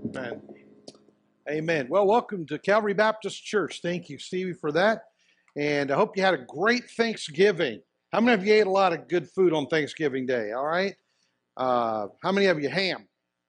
Amen. Amen. Well, welcome to Calvary Baptist Church. Thank you, Stevie, for that. And I hope you had a great Thanksgiving. How many of you ate a lot of good food on Thanksgiving Day? All right. How many of you ham?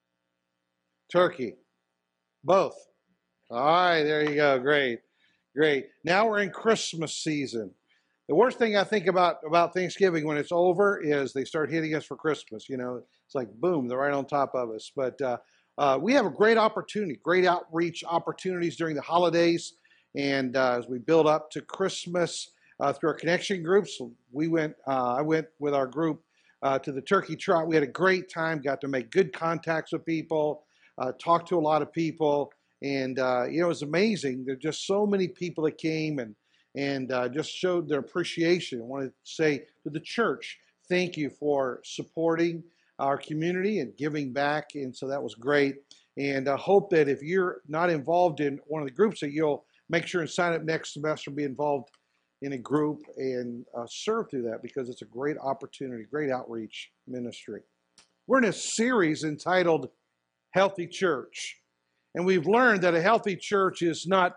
Turkey? Both. All right. There you go. Great. Great. Now we're in Christmas season. The worst thing I think about Thanksgiving when it's over is they start hitting us for Christmas. You know, it's like, boom, they're right on top of us. But we have a great opportunity, great outreach opportunities during the holidays. And as we build up to Christmas through our connection groups, I went with our group to the Turkey Trot. We had a great time, got to make good contacts with people, talk to a lot of people. And, it was amazing. There were just so many people that came and just showed their appreciation. I want to say to the church, thank you for supporting our community and giving back. And so that was great. And I hope that if you're not involved in one of the groups, that you'll make sure and sign up next semester, be involved in a group and serve through that, because it's a great opportunity, great outreach ministry. We're in a series entitled Healthy Church. And we've learned that a healthy church is not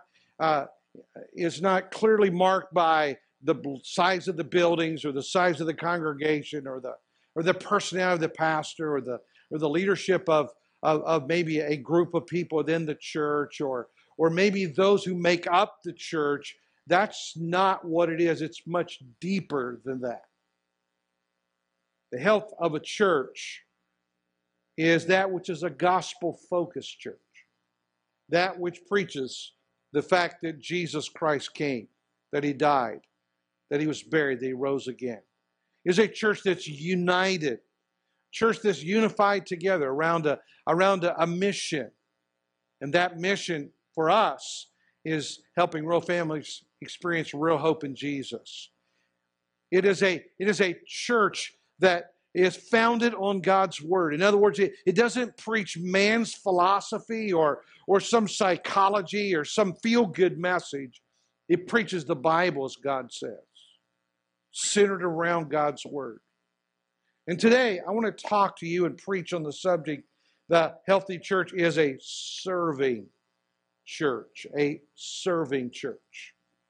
clearly marked by the size of the buildings or the size of the congregation or the personality of the pastor or the leadership of maybe a group of people within the church or maybe those who make up the church. That's not what it is. It's much deeper than that. The health of a church is that which is a gospel-focused church. That which preaches the fact that Jesus Christ came, that He died, that He was buried, that He rose again. Is a church that's united, church that's unified together around a mission. And that mission for us is helping real families experience real hope in Jesus. It is a church that is founded on God's Word. In other words, it doesn't preach man's philosophy or some psychology or some feel-good message. It preaches the Bible, as God says, centered around God's Word. And today, I want to talk to you and preach on the subject, the healthy church is a serving church, a serving church.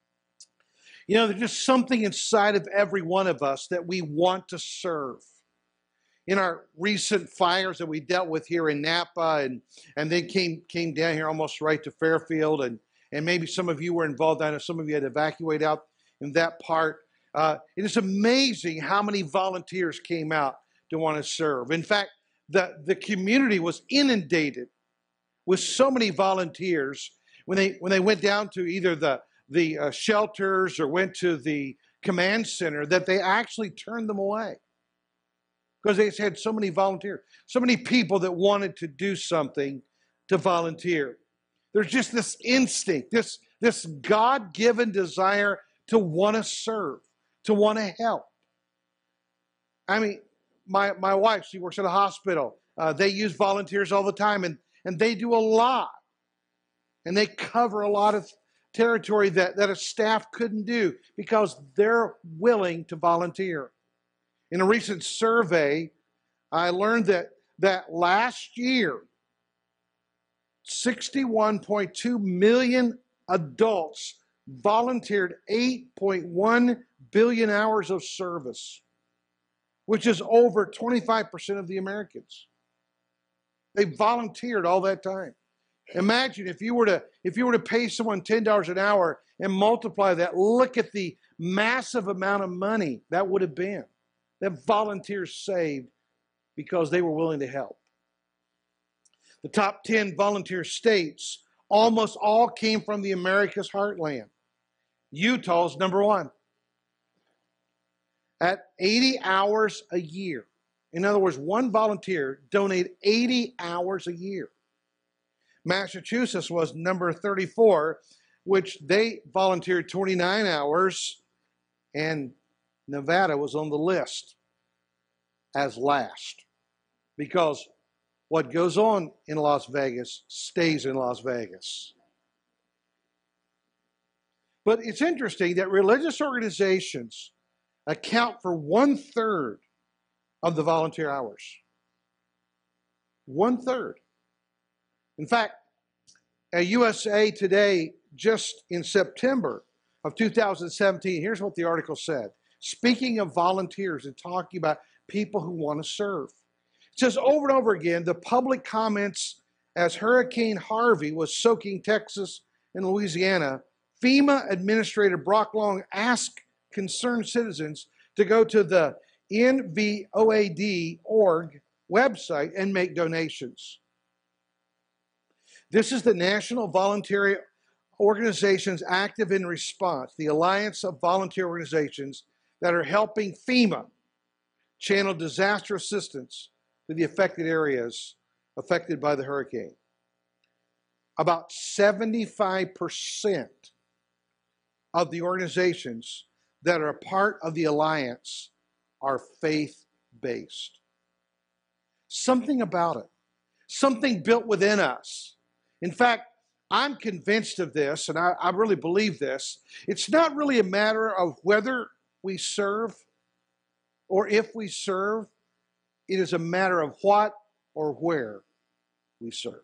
You know, there's just something inside of every one of us that we want to serve. In our recent fires that we dealt with here in Napa and then came down here almost right to Fairfield, and maybe some of you were involved. I know some of you had to evacuate out in that part. It is amazing how many volunteers came out to want to serve. In fact, the community was inundated with so many volunteers when they went down to either the shelters or went to the command center that they actually turned them away. Because they had so many volunteers, so many people that wanted to do something to volunteer. There's just this instinct, this God-given desire to want to serve, to want to help. I mean, my wife, she works at a hospital. They use volunteers all the time, and they do a lot. And they cover a lot of territory that a staff couldn't do because they're willing to volunteer. In a recent survey, I learned that last year, 61.2 million adults volunteered 8.1 billion hours of service, which is over 25% of the Americans. They volunteered all that time. Imagine if you were to pay someone $10 an hour and multiply that, look at the massive amount of money that would have been that volunteers saved because they were willing to help. The top 10 volunteer states almost all came from the America's heartland. Utah's number one at 80 hours a year. In other words, one volunteer donated 80 hours a year. Massachusetts was number 34, which they volunteered 29 hours, and Nevada was on the list as last, because what goes on in Las Vegas stays in Las Vegas. But it's interesting that religious organizations account for 1/3 of the volunteer hours. 1/3. In fact, at USA Today, just in September of 2017, here's what the article said. Speaking of volunteers and talking about people who want to serve. It says over and over again, the public comments as Hurricane Harvey was soaking Texas and Louisiana, FEMA Administrator Brock Long asked concerned citizens to go to the NVOAD.org website and make donations. This is the National Voluntary Organizations Active in Response, the alliance of volunteer organizations that are helping FEMA channel disaster assistance to the affected areas affected by the hurricane. About 75% of the organizations that are a part of the alliance are faith-based. Something about it, something built within us. In fact, I'm convinced of this, and I really believe this. It's not really a matter of whether we serve or if we serve. It is a matter of what or where we serve.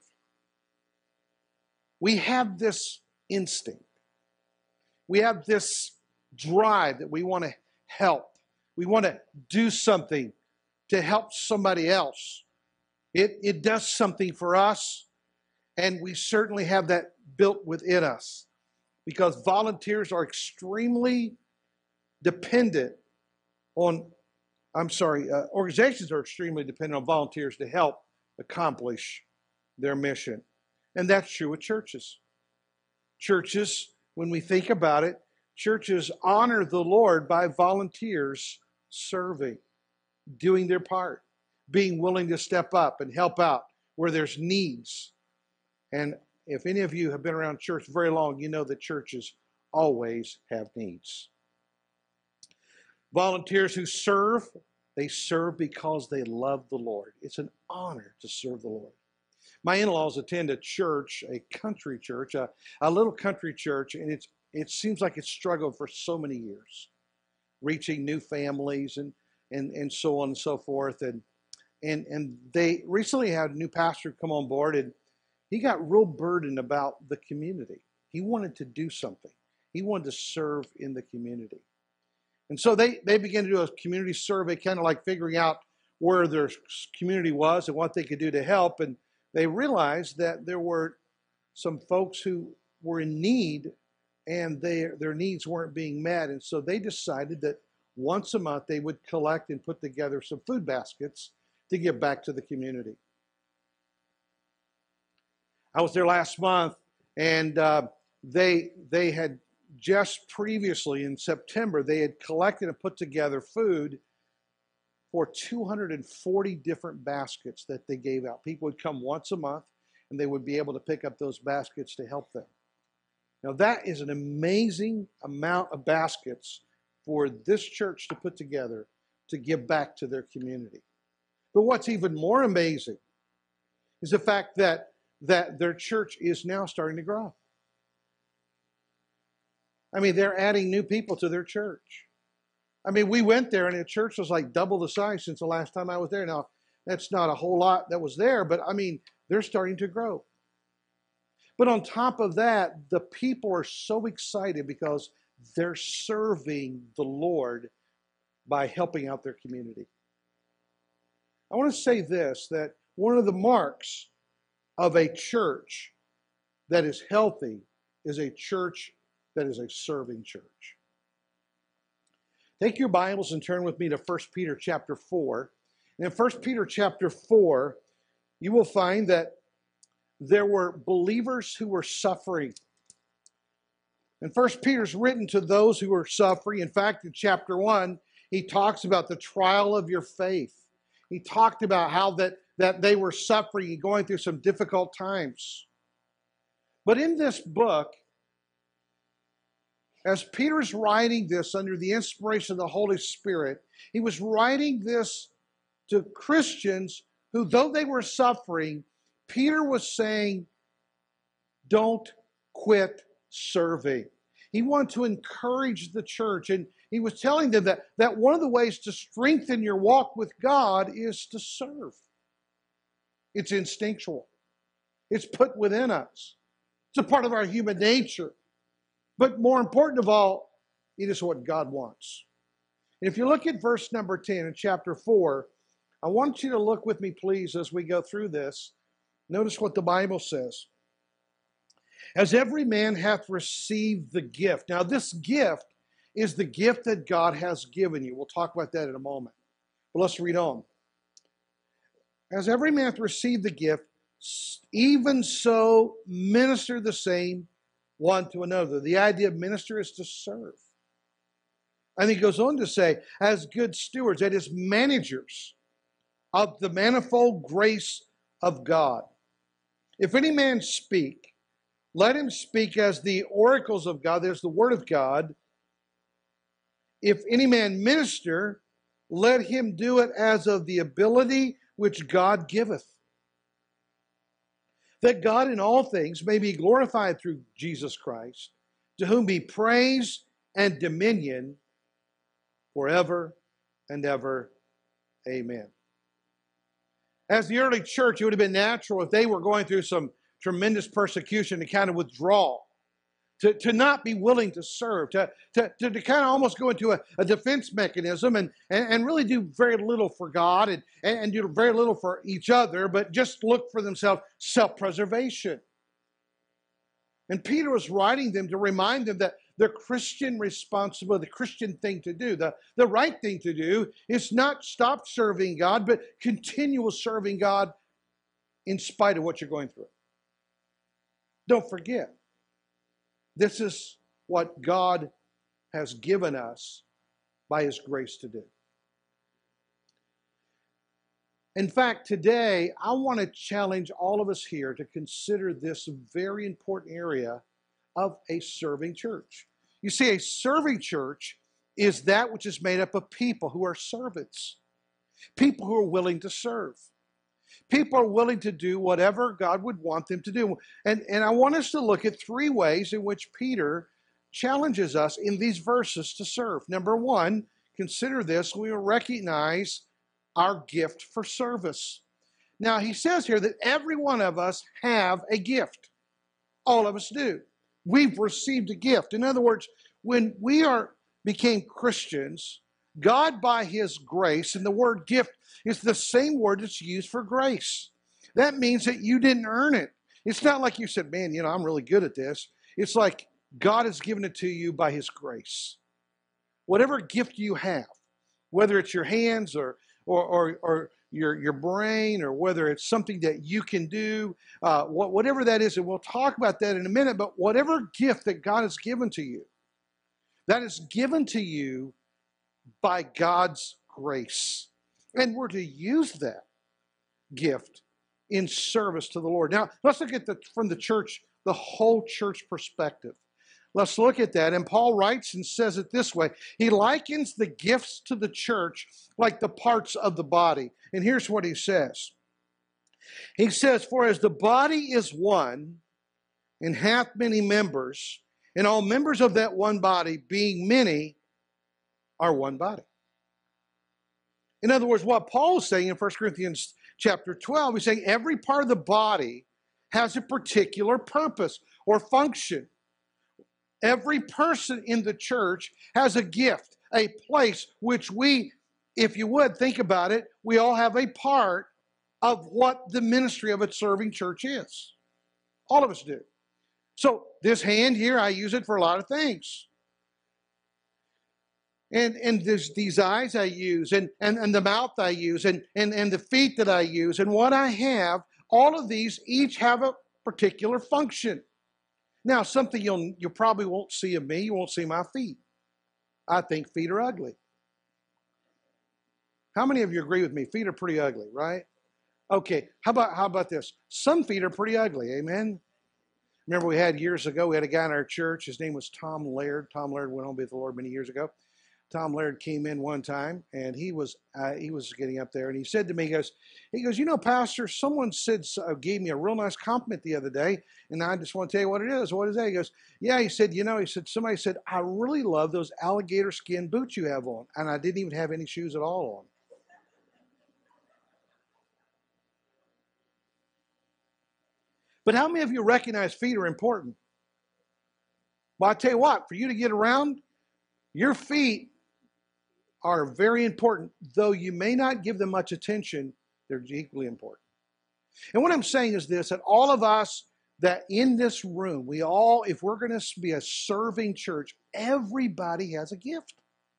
We have this instinct. We have this drive that we want to help. We want to do something to help somebody else. It does something for us, and we certainly have that built within us because volunteers are extremely dependent on, organizations are extremely dependent on volunteers to help accomplish their mission. And that's true with churches. Churches, when we think about it, churches honor the Lord by volunteers serving, doing their part, being willing to step up and help out where there's needs. And if any of you have been around church very long, you know that churches always have needs. Volunteers who serve, they serve because they love the Lord. It's an honor to serve the Lord. My in-laws attend a church, a country church, a little country church, and it seems like it's struggled for so many years, reaching new families and so on and so forth. And they recently had a new pastor come on board, and he got real burdened about the community. He wanted to do something. He wanted to serve in the community. And so they began to do a community survey, kind of like figuring out where their community was and what they could do to help. And they realized that there were some folks who were in need and their needs weren't being met. And so they decided that once a month they would collect and put together some food baskets to give back to the community. I was there last month, and they had just previously in September, they had collected and put together food for 240 different baskets that they gave out. People would come once a month, and they would be able to pick up those baskets to help them. Now, that is an amazing amount of baskets for this church to put together to give back to their community. But what's even more amazing is the fact that their church is now starting to grow. I mean, they're adding new people to their church. I mean, we went there and the church was like double the size since the last time I was there. Now, that's not a whole lot that was there, but I mean, they're starting to grow. But on top of that, the people are so excited because they're serving the Lord by helping out their community. I want to say this, that one of the marks of a church that is healthy is a church that is a serving church. Take your Bibles and turn with me to 1 Peter chapter 4. And in 1 Peter chapter 4, you will find that there were believers who were suffering. And 1 Peter's written to those who are suffering. In fact, in chapter 1, he talks about the trial of your faith. He talked about how that they were suffering and going through some difficult times. But in this book, as Peter's writing this under the inspiration of the Holy Spirit, he was writing this to Christians who, though they were suffering, Peter was saying, don't quit serving. He wanted to encourage the church, and he was telling them that one of the ways to strengthen your walk with God is to serve. It's instinctual. It's put within us. It's a part of our human nature. But more important of all, it is what God wants. And if you look at verse number 10 in chapter 4, I want you to look with me, please, as we go through this. Notice what the Bible says. As every man hath received the gift. Now, this gift is the gift that God has given you. We'll talk about that in a moment. But let's read on. As every man hath received the gift, even so minister the same one to another. The idea of minister is to serve. And he goes on to say, as good stewards, that is, managers of the manifold grace of God. If any man speak, let him speak as the oracles of God. There's the word of God. If any man minister, let him do it as of the ability which God giveth. That God in all things may be glorified through Jesus Christ, to whom be praise and dominion forever and ever. Amen. As the early church, it would have been natural if they were going through some tremendous persecution to kind of withdraw, to not be willing to serve, to kind of almost go into a defense mechanism and really do very little for God and do very little for each other, but just look for themselves, self-preservation. And Peter was writing them to remind them that the Christian responsibility, the Christian thing to do, the right thing to do is not stop serving God, but continue serving God in spite of what you're going through. Don't forget, this is what God has given us by His grace to do. In fact, today, I want to challenge all of us here to consider this very important area of a serving church. You see, a serving church is that which is made up of people who are servants, people who are willing to serve. People are willing to do whatever God would want them to do. And I want us to look at three ways in which Peter challenges us in these verses to serve. Number one, consider this, we will recognize our gift for service. Now, he says here that every one of us have a gift. All of us do. We've received a gift. In other words, when we became Christians, God, by His grace, and the word gift is the same word that's used for grace. That means that you didn't earn it. It's not like you said, man, I'm really good at this. It's like God has given it to you by His grace. Whatever gift you have, whether it's your hands or your brain, or whether it's something that you can do, whatever that is, and we'll talk about that in a minute, but whatever gift that God has given to you, that is given to you by God's grace. And we're to use that gift in service to the Lord. Now, let's look at from the church, the whole church perspective. Let's look at that. And Paul writes and says it this way. He likens the gifts to the church like the parts of the body. And here's what he says. He says, for as the body is one and hath many members, and all members of that one body, being many, are one body. In other words, what Paul is saying in 1 Corinthians chapter 12, he's saying every part of the body has a particular purpose or function. Every person in the church has a gift, a place which we, if you would think about it, we all have a part of what the ministry of a serving church is. All of us do. So this hand here, I use it for a lot of things. And these eyes I use, and the mouth I use, and the feet that I use, and what I have, all of these each have a particular function. Now, something you probably won't see of me, you won't see my feet. I think feet are ugly. How many of you agree with me? Feet are pretty ugly, right? Okay, how about this? Some feet are pretty ugly, amen? Remember we had years ago, we had a guy in our church, his name was Tom Laird. Tom Laird went home to be with the Lord many years ago. Tom Laird came in one time, and he was getting up there, and he said to me, he goes, Pastor, someone gave me a real nice compliment the other day, and I just want to tell you what it is. What is that? He goes, yeah, he said, somebody said, I really love those alligator skin boots you have on, and I didn't even have any shoes at all on. But how many of you recognize feet are important? Well, I tell you what, for you to get around, your feet are very important. Though you may not give them much attention, they're equally important. And what I'm saying is this, that all of us that in this room, we all, if we're going to be a serving church, everybody has a gift.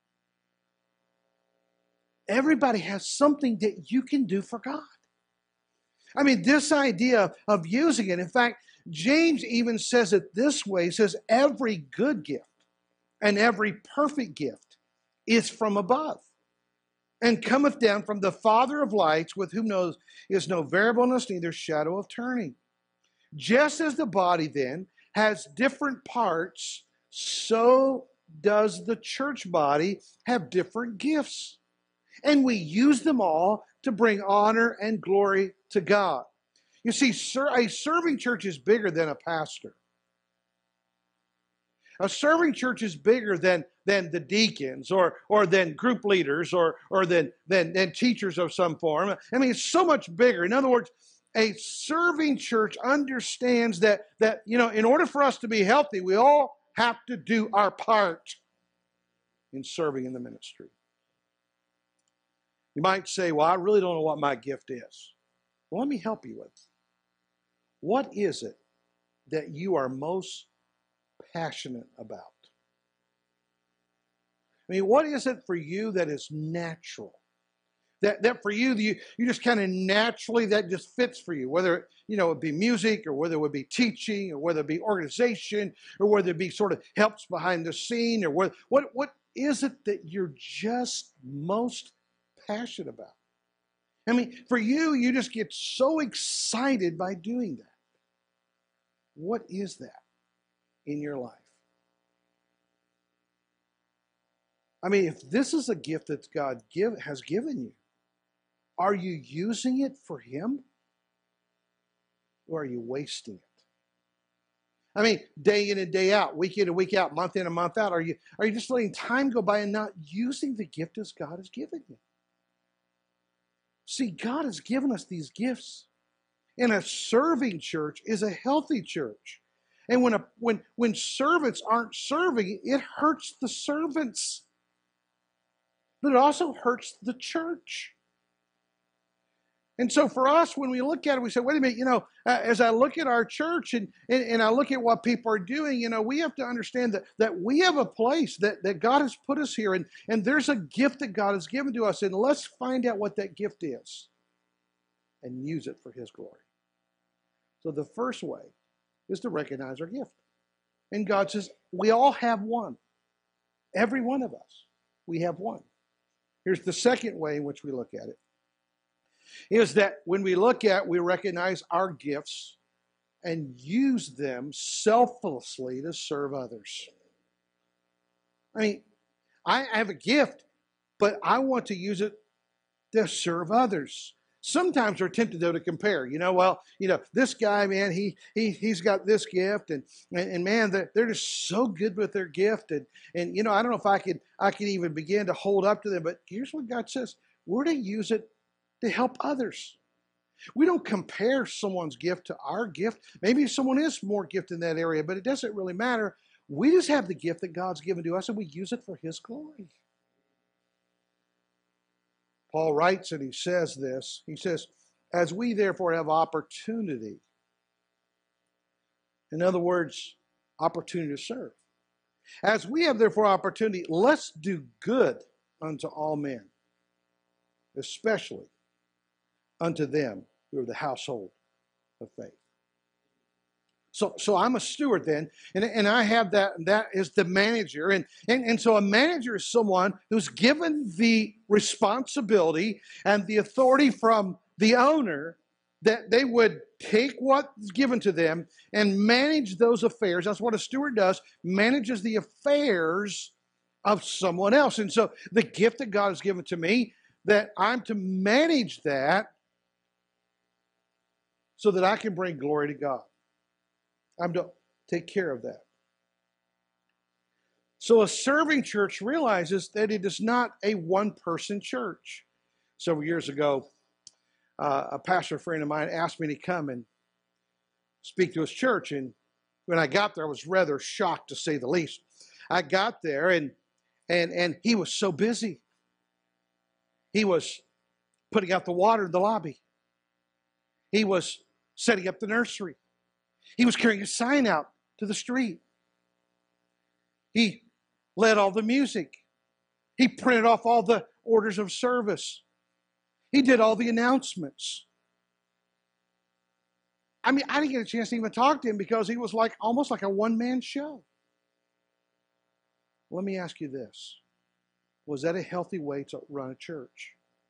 Everybody has something that you can do for God. I mean, this idea of using it, in fact, James even says it this way. He says, every good gift and every perfect gift is from above and cometh down from the Father of lights, with whom is no variableness, neither shadow of turning. Just as the body then has different parts, so does the church body have different gifts. And we use them all to bring honor and glory to God. You see, a serving church is bigger than a pastor. A serving church is bigger than the deacons or than group leaders or than teachers of some form. I mean, it's so much bigger. In other words, a serving church understands that in order for us to be healthy, we all have to do our part in serving in the ministry. You might say, well, I really don't know what my gift is. Well, let me help you with it. What is it that you are most passionate about? I mean, what is it for you that is natural? That for you, you just kind of naturally, that just fits for you. Whether, it be music, or whether it would be teaching, or whether it be organization, or whether it be sort of helps behind the scene, or what is it that you're just most passionate about? I mean, for you, you just get so excited by doing that. What is that in your life? I mean, if this is a gift that God has given you, are you using it for Him? Or are you wasting it? I mean, day in and day out, week in and week out, month in and month out, are you just letting time go by and not using the gift as God has given you? See, God has given us these gifts. And a serving church is a healthy church. And when servants aren't serving, it hurts the servants. But it also hurts the church. And so for us, when we look at it, we say, wait a minute, as I look at our church and I look at what people are doing, we have to understand that we have a place that God has put us here, and there's a gift that God has given to us, and let's find out what that gift is and use it for His glory. So the first way is to recognize our gift. And God says, we all have one. Every one of us, we have one. Here's the second way in which we look at it. Is that when we recognize our gifts and use them selflessly to serve others. I mean, I have a gift, but I want to use it to serve others. Sometimes we're tempted, though, to compare. This guy, man, he's got this gift, and man, they're just so good with their gift, and I don't know if I could even begin to hold up to them. But here's what God says: we're to use it to help others. We don't compare someone's gift to our gift. Maybe someone is more gifted in that area, but it doesn't really matter. We just have the gift that God's given to us, and we use it for His glory. Paul writes and he says this. He says, as we therefore have opportunity. In other words, opportunity to serve. As we have therefore opportunity, let's do good unto all men, especially unto them who are the household of faith. So I'm a steward then, and I have that is the manager. And so a manager is someone who's given the responsibility and the authority from the owner that they would take what's given to them and manage those affairs. That's what a steward does, manages the affairs of someone else. And so the gift that God has given to me, that I'm to manage that so that I can bring glory to God. I'm to take care of that. So a serving church realizes that it is not a one-person church. Several years ago, a pastor friend of mine asked me to come and speak to his church. And when I got there, I was rather shocked, to say the least. I got there, and he was so busy. He was putting out the water in the lobby. He was setting up the nursery. He was carrying a sign out to the street. He led all the music. He printed off all the orders of service. He did all the announcements. I mean, I didn't get a chance to even talk to him because he was like almost like a one-man show. Let me ask you this. Was that a healthy way to run a church?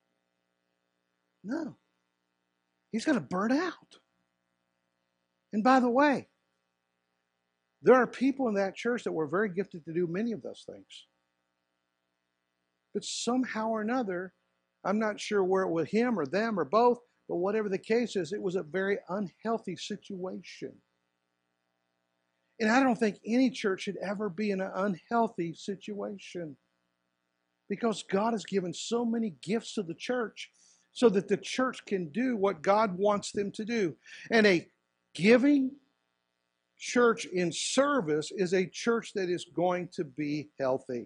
No. He's going to burn out. And by the way, there are people in that church that were very gifted to do many of those things. But somehow or another, I'm not sure where it was him or them or both, but whatever the case is, it was a very unhealthy situation. And I don't think any church should ever be in an unhealthy situation, because God has given so many gifts to the church so that the church can do what God wants them to do. And a giving church in service is a church that is going to be healthy.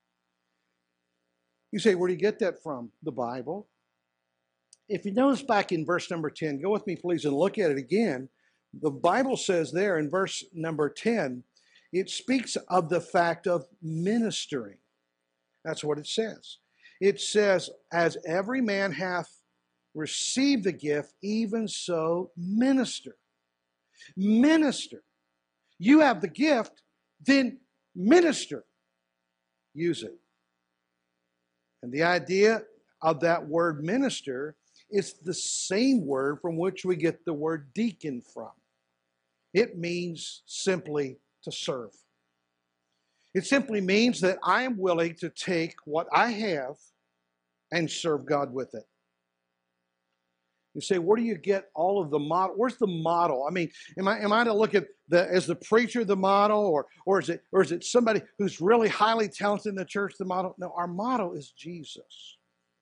You say, where do you get that from? The Bible. If you notice back in verse number 10, go with me please and look at it again. The Bible says there in verse number 10, it speaks of the fact of ministering. That's what it says. It says, as every man hath received the gift, even so minister. Minister. You have the gift, then minister. Use it. And the idea of that word minister is the same word from which we get the word deacon from. It means simply to serve. It simply means that I am willing to take what I have and serve God with it. You say, where do you get all of the model? Where's the model? I mean, am I to look at as the preacher the model, or is it somebody who's really highly talented in the church the model? No, our model is Jesus.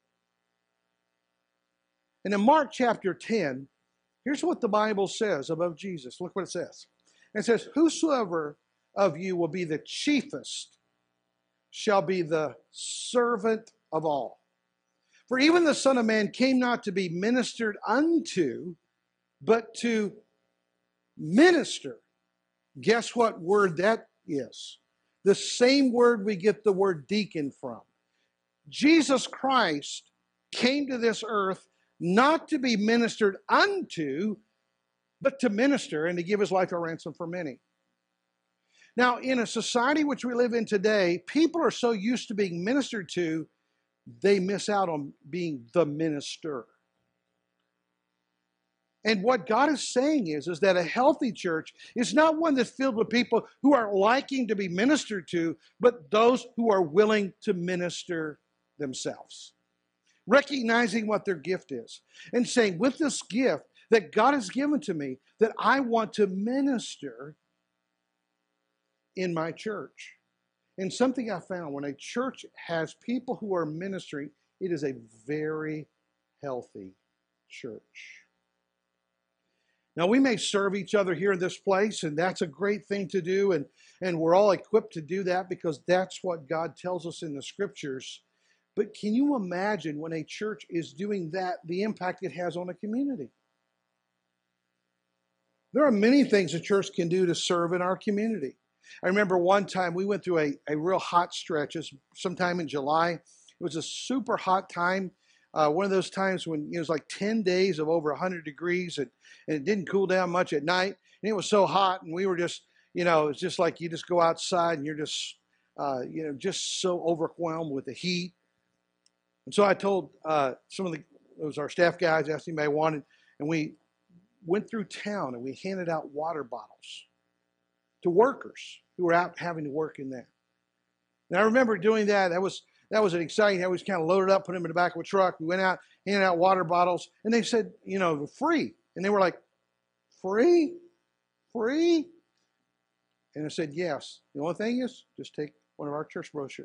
And in Mark chapter 10, here's what the Bible says about Jesus. Look what it says. It says, whosoever of you will be the chiefest shall be the servant of all. For even the Son of Man came not to be ministered unto, but to minister. Guess what word that is? The same word we get the word deacon from. Jesus Christ came to this earth not to be ministered unto, but to minister and to give his life a ransom for many. Now, in a society which we live in today, people are so used to being ministered to, they miss out on being the minister. And what God is saying is that a healthy church is not one that's filled with people who are liking to be ministered to, but those who are willing to minister themselves. Recognizing what their gift is and saying, with this gift that God has given to me, that I want to minister in my church. And something I found, when a church has people who are ministering, it is a very healthy church. Now, we may serve each other here in this place, and that's a great thing to do, and we're all equipped to do that because that's what God tells us in the Scriptures. But can you imagine when a church is doing that, the impact it has on a community? There are many things a church can do to serve in our community. I remember one time we went through a real hot stretch. It was sometime in July. It was a super hot time. One of those times when it was like 10 days of over 100 degrees and it didn't cool down much at night. And it was so hot, and we were just, it's just like you just go outside and you're just, just so overwhelmed with the heat. And so I told it was our staff guys, asked anybody wanted, and we went through town and we handed out water bottles to workers who were out having to work in that. And I remember doing that. That was an exciting. I was kind of loaded up, put them in the back of a truck. We went out, handed out water bottles, and they said, free. And they were like, free? Free? And I said, yes. The only thing is, just take one of our church brochures.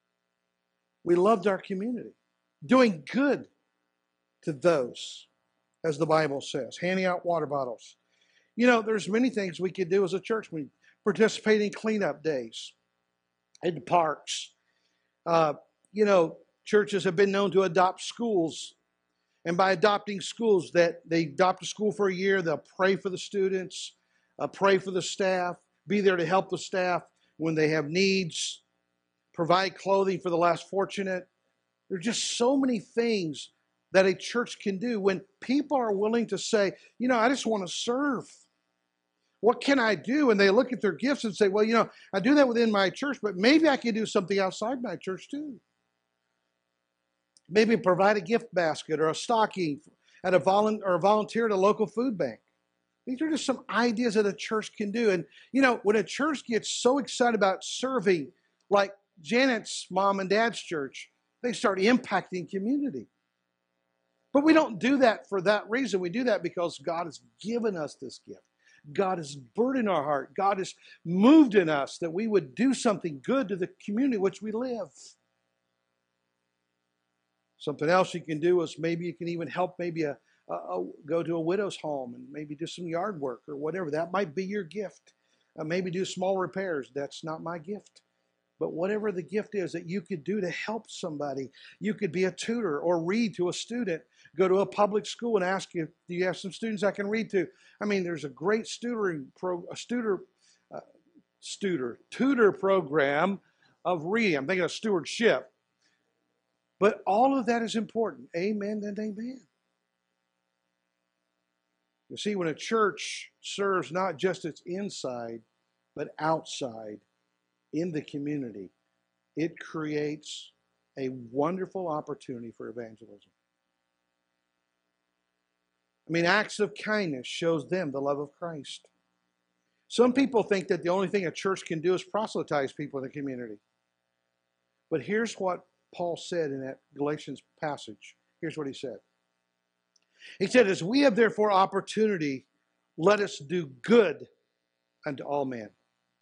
We loved our community, doing good to those as the Bible says, handing out water bottles. You know, there's many things we could do as a church. We participate in cleanup days in parks. Uh, you know, churches have been known to adopt schools. And by adopting schools, that they adopt a school for a year, they'll pray for the students, pray for the staff, be there to help the staff when they have needs, provide clothing for the less fortunate. There are just so many things that a church can do when people are willing to say, you know, I just want to serve. What can I do? And they look at their gifts and say, well, you know, I do that within my church, but maybe I can do something outside my church too. Maybe provide a gift basket or a stocking at a volunteer at a local food bank. These are just some ideas that a church can do. And, you know, when a church gets so excited about serving, like Janet's mom and dad's church, they start impacting community. But we don't do that for that reason. We do that because God has given us this gift. God has burdened our heart. God has moved in us that we would do something good to the community in which we live. Something else you can do is maybe you can even help go to a widow's home and maybe do some yard work or whatever. That might be your gift. Maybe do small repairs. That's not my gift. But whatever the gift is that you could do to help somebody, you could be a tutor or read to a student, go to a public school and ask you, do you have some students I can read to? I mean, there's a great tutor program of reading. I'm thinking of stewardship. But all of that is important. Amen and amen. You see, when a church serves not just its inside, but outside in the community, it creates a wonderful opportunity for evangelism. I mean, acts of kindness shows them the love of Christ. Some people think that the only thing a church can do is proselytize people in the community. But here's what Paul said in that Galatians passage. Here's what he said. He said, as we have therefore opportunity, let us do good unto all men.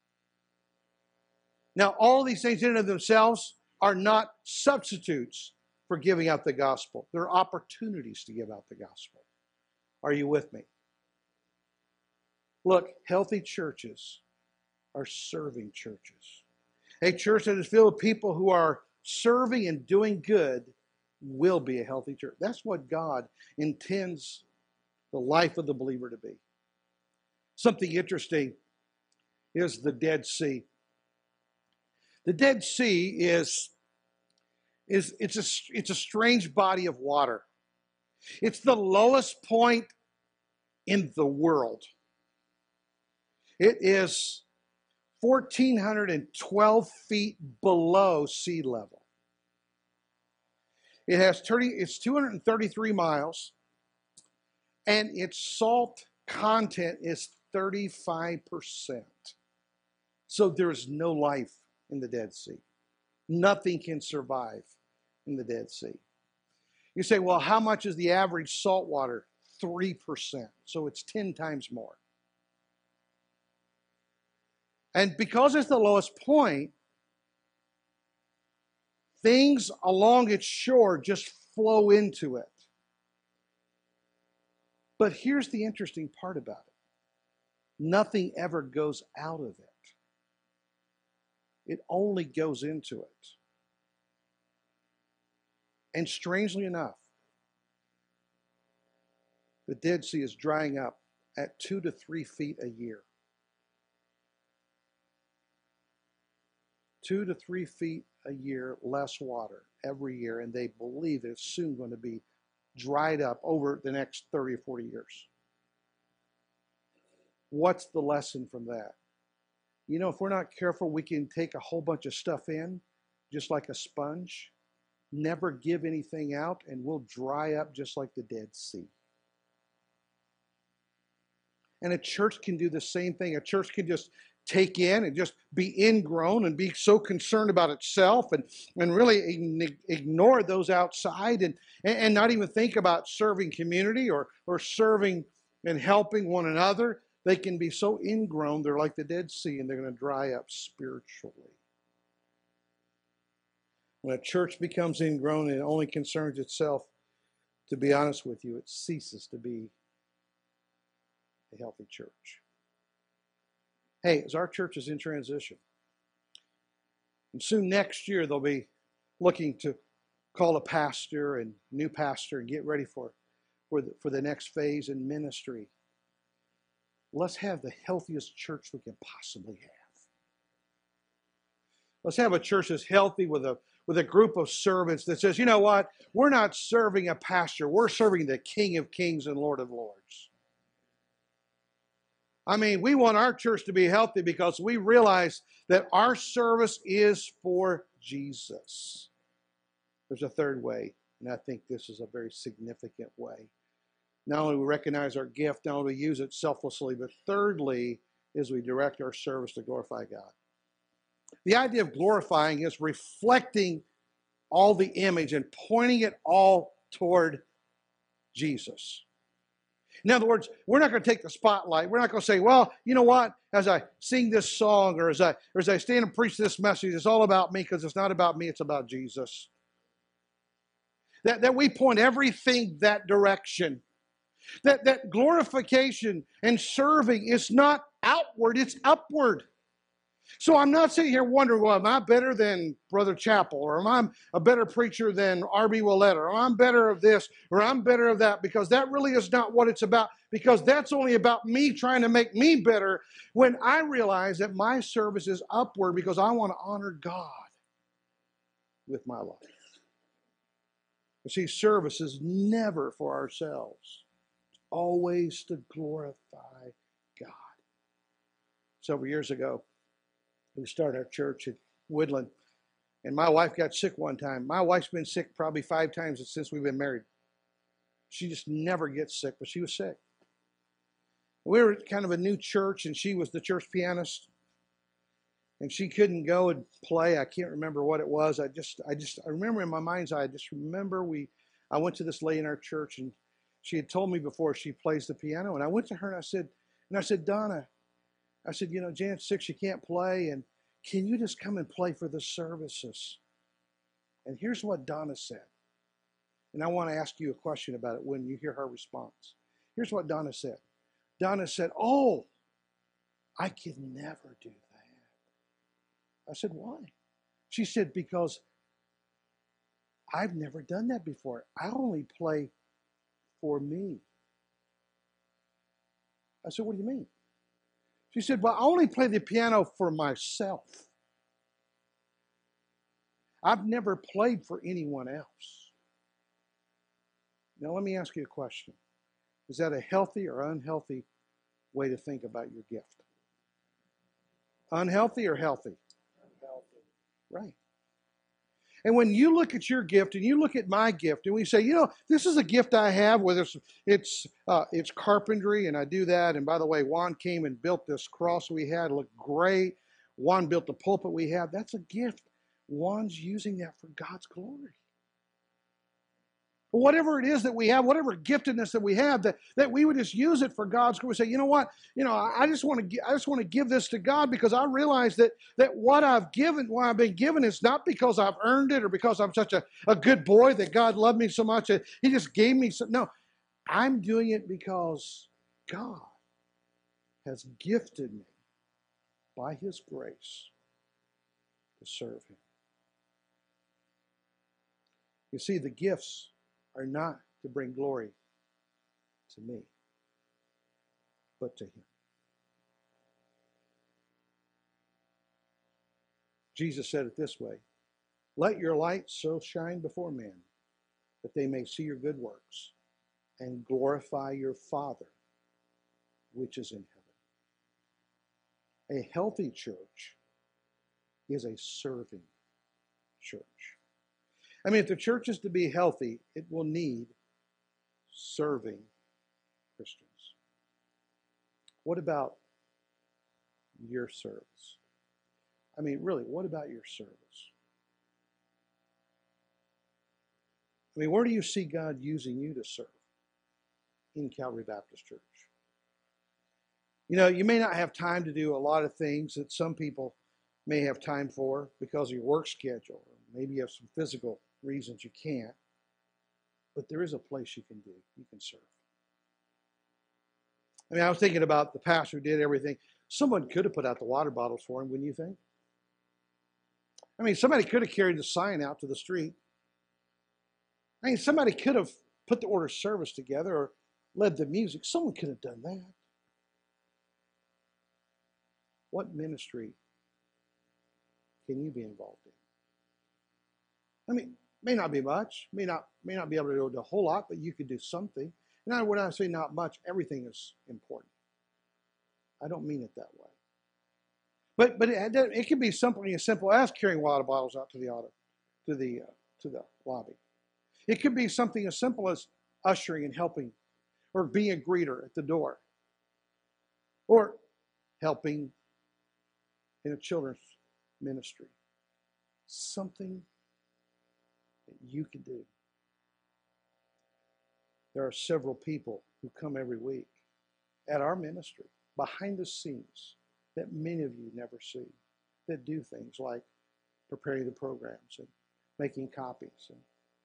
Now, all these things in and of themselves are not substitutes for giving out the gospel. They're opportunities to give out the gospel. Are you with me? Look, healthy churches are serving churches. A church that is filled with people who are serving and doing good will be a healthy church. That's what God intends the life of the believer to be. Something interesting is the Dead Sea. The Dead Sea is a strange body of water. It's the lowest point in the world. It is 1,412 feet below sea level. It's 233 miles, and its salt content is 35%. So there's no life in the Dead Sea. Nothing can survive in the Dead Sea. You say, well, how much is the average salt water? 3%. So it's 10 times more. And because it's the lowest point, things along its shore just flow into it. But here's the interesting part about it. Nothing ever goes out of it. It only goes into it. And strangely enough, the Dead Sea is drying up at 2 to 3 feet a year. 2 to 3 feet a year less water every year, and they believe it's soon going to be dried up over the next 30 or 40 years. What's the lesson from that? You know, if we're not careful, we can take a whole bunch of stuff in, just like a sponge, never give anything out, and we'll dry up just like the Dead Sea. And a church can do the same thing. A church can just take in and just be ingrown and be so concerned about itself and really ignore those outside and not even think about serving community or serving and helping one another. They can be so ingrown, they're like the Dead Sea, and they're going to dry up spiritually. When a church becomes ingrown and it only concerns itself, to be honest with you, it ceases to be a healthy church. Hey, as our church is in transition, and soon next year they'll be looking to call a pastor and new pastor and get ready for the next phase in ministry. Let's have the healthiest church we can possibly have. Let's have a church that's healthy with a group of servants that says, you know what? We're not serving a pastor. We're serving the King of Kings and Lord of Lords. I mean, we want our church to be healthy because we realize that our service is for Jesus. There's a third way, and I think this is a very significant way. Not only we recognize our gift, not only we use it selflessly, but thirdly is we direct our service to glorify God. The idea of glorifying is reflecting all the image and pointing it all toward Jesus. In other words, we're not going to take the spotlight. We're not going to say, well, you know what? As I sing this song or as I stand and preach this message, it's all about me, because it's not about me, it's about Jesus. That we point everything that direction. That glorification and serving is not outward, it's upward. So I'm not sitting here wondering, well, am I better than Brother Chappell? Or am I a better preacher than R.B. Willett? Or I'm better of this, or I'm better of that, because that really is not what it's about, because that's only about me trying to make me better, when I realize that my service is upward because I want to honor God with my life. You see, service is never for ourselves. It's always to glorify God. Several years ago, we started our church at Woodland, and my wife got sick one time. My wife's been sick probably 5 times since we've been married. She just never gets sick, but she was sick. We were kind of a new church, and she was the church pianist, and she couldn't go and play. I can't remember what it was. I remember in my mind's eye, I went to this lady in our church, and she had told me before she plays the piano, and I went to her and I said, Donna, I said, you know, Janet's sick, she can't play, and can you just come and play for the services? And here's what Donna said. And I want to ask you a question about it when you hear her response. Here's what Donna said. Donna said, oh, I could never do that. I said, why? She said, because I've never done that before. I only play for me. I said, what do you mean? She said, well, I only play the piano for myself. I've never played for anyone else. Now, let me ask you a question. Is that a healthy or unhealthy way to think about your gift? Unhealthy or healthy? Unhealthy. Right. And when you look at your gift and you look at my gift and we say, you know, this is a gift I have, whether it's carpentry, and I do that. And by the way, Juan came and built this cross we had. It looked great. Juan built the pulpit we have. That's a gift. Juan's using that for God's glory. Whatever it is that we have, whatever giftedness that we have, that we would just use it for God's glory. Say, you know what? You know, I just want to give this to God, because I realize that what I've been given is not because I've earned it or because I'm such a good boy that God loved me so much that He just gave me some. No, I'm doing it because God has gifted me by His grace to serve Him. You see, the gifts are not to bring glory to me, but to Him. Jesus said it this way, let your light so shine before men that they may see your good works and glorify your Father which is in heaven. A healthy church is a serving church. I mean, if the church is to be healthy, it will need serving Christians. What about your service? I mean, really, what about your service? I mean, where do you see God using you to serve in Calvary Baptist Church? You know, you may not have time to do a lot of things that some people may have time for because of your work schedule. Or maybe you have some physical reasons you can't. But there is a place you can do. You can serve. I mean, I was thinking about the pastor who did everything. Someone could have put out the water bottles for him, wouldn't you think? I mean, somebody could have carried the sign out to the street. I mean, somebody could have put the order of service together or led the music. Someone could have done that. What ministry can you be involved in? I mean, may not be much, may not be able to do a whole lot, but you could do something. Now, when I say not much, everything is important. I don't mean it that way. But it can be something as simple as carrying water bottles out to the lobby. It could be something as simple as ushering and helping, or being a greeter at the door, or helping in a children's ministry. Something that you can do. There are several people who come every week at our ministry, behind the scenes, that many of you never see, that do things like preparing the programs and making copies and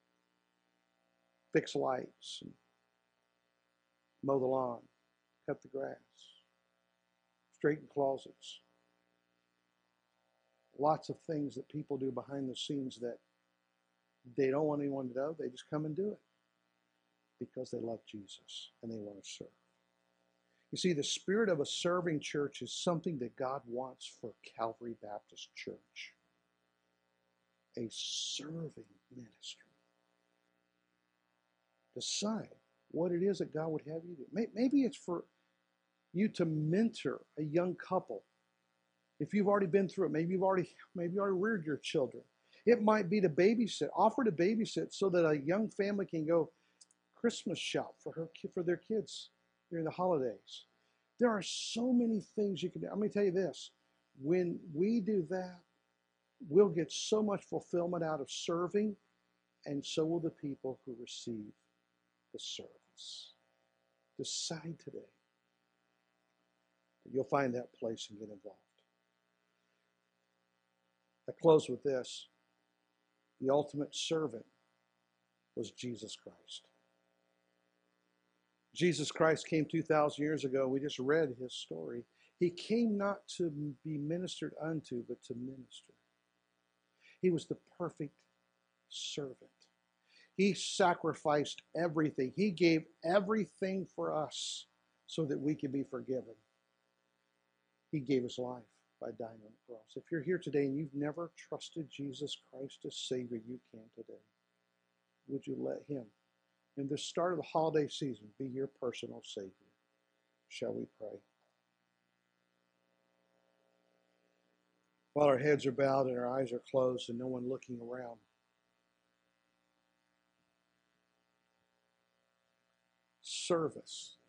fix lights and mow the lawn, cut the grass, straighten closets. Lots of things that people do behind the scenes that they don't want anyone to know. They just come and do it because they love Jesus and they want to serve. You see, the spirit of a serving church is something that God wants for Calvary Baptist Church. A serving ministry. Decide what it is that God would have you do. Maybe it's for you to mentor a young couple. If you've already been through it, maybe you already reared your children. It might be to babysit, offer to babysit so that a young family can go Christmas shop for their kids during the holidays. There are so many things you can do. I'm going to tell you this. When we do that, we'll get so much fulfillment out of serving, and so will the people who receive the service. Decide today that you'll find that place and get involved. I close with this. The ultimate servant was Jesus Christ. Jesus Christ came 2,000 years ago. We just read his story. He came not to be ministered unto, but to minister. He was the perfect servant. He sacrificed everything. He gave everything for us so that we could be forgiven. He gave his life by dying on the cross. If you're here today and you've never trusted Jesus Christ as Savior, you can today. Would you let him, in the start of the holiday season, be your personal Savior? Shall we pray? While our heads are bowed and our eyes are closed and no one looking around, service